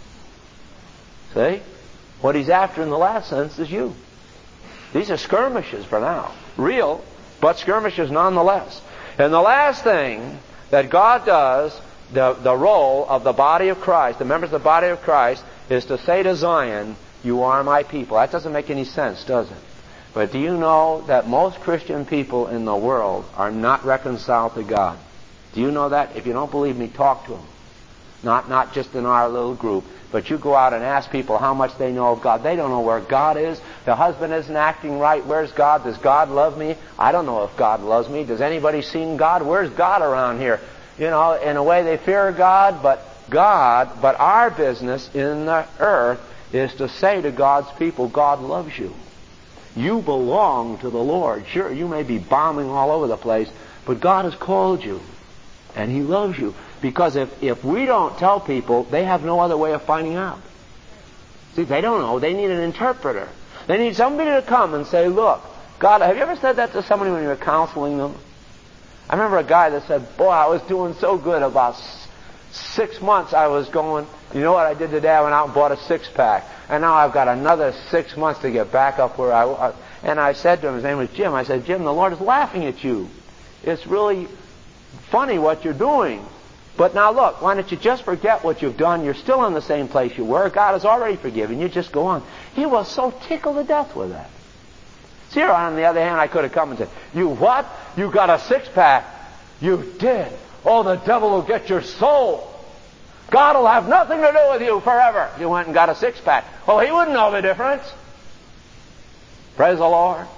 See? What He's after in the last sense is you. These are skirmishes for now. Real, but skirmishes nonetheless. And the last thing that God does, the role of the body of Christ, the members of the body of Christ, is to say to Zion, you are my people. That doesn't make any sense, does it? But do you know that most Christian people in the world are not reconciled to God? Do you know that? If you don't believe me, talk to them. Not just in our little group, but you go out and ask people how much they know of God. They don't know where God is. The husband isn't acting right. Where's God? Does God love me? I don't know if God loves me. Does anybody seen God? Where's God around here? You know, in a way they fear God, but our business in the earth is to say to God's people, God loves you. You belong to the Lord. Sure, you may be bombing all over the place, but God has called you, and He loves you. Because if we don't tell people, they have no other way of finding out. See, they don't know. They need an interpreter. They need somebody to come and say, look, God, have you ever said that to somebody when you were counseling them? I remember a guy that said, boy, I was doing so good. About 6 months I was going, you know what I did today? I went out and bought a six-pack. And now I've got another 6 months to get back up where I was. And I said to him, his name was Jim, I said, Jim, the Lord is laughing at you. It's really funny what you're doing. But now look, why don't you just forget what you've done? You're still in the same place you were. God has already forgiven you. Just go on. He was so tickled to death with that. See, on the other hand, I could have come and said, you what? You got a six-pack. You did. Oh, the devil will get your soul. God will have nothing to do with you forever. You went and got a six-pack. Oh, he wouldn't know the difference. Praise the Lord.